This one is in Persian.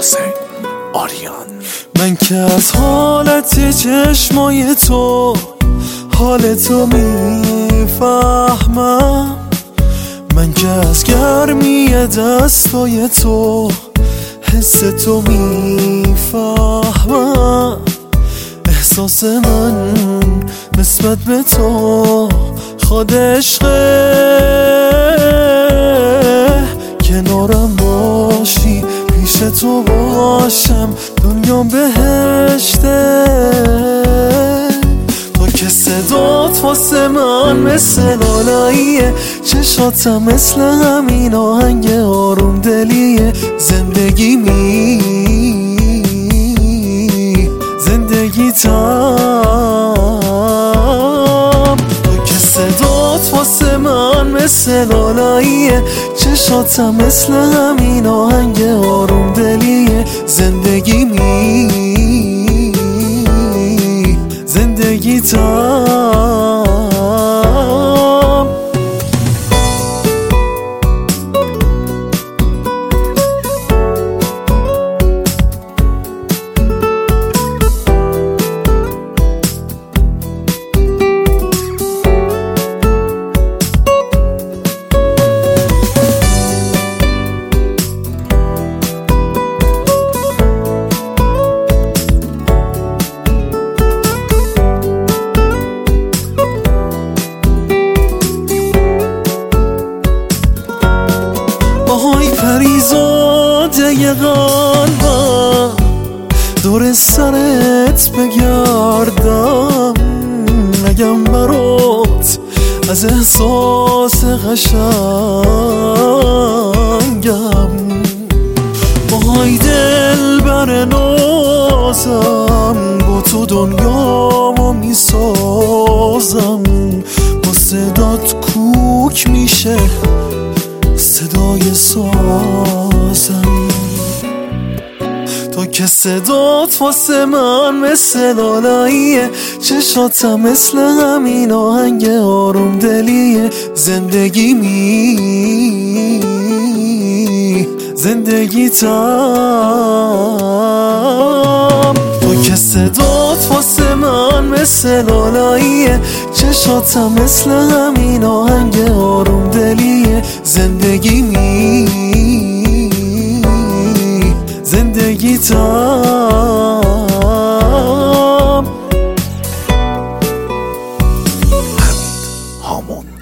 حسین آریان. من که از حالت چشمای تو حالتو میفهمم، من که از گرمی دستای تو حس تو میفهمم. احساس من نسبت به تو خود عشقه، کنارم باشی پیش تو باشم دنیام بهشته. تو که صدات واسه من مثل لالاییه، چشاتم مثل همین آهنگ آروم دلیه. زندگیتم تو که صدات واسه من مثل لالاییه، چشاتم مثل همین آهنگ آروم دلیه. زندگیتم آهای پریزاده قلبم، دور سرت بگردم، نگم برات از احساس قشنگم. آهای دلبر نازم، با تو دنیامو میسازم. با صدات کوک میشه صدای سازم. تو که صدات واسه من مثل لالاییه، چشاتم مثل همین آهنگ آروم دلیه. زندگیتم تو که صدات واسه من مثل لالاییه، چشاتم مثل همین آهنگ آروم دلیه. زندگیتم هامون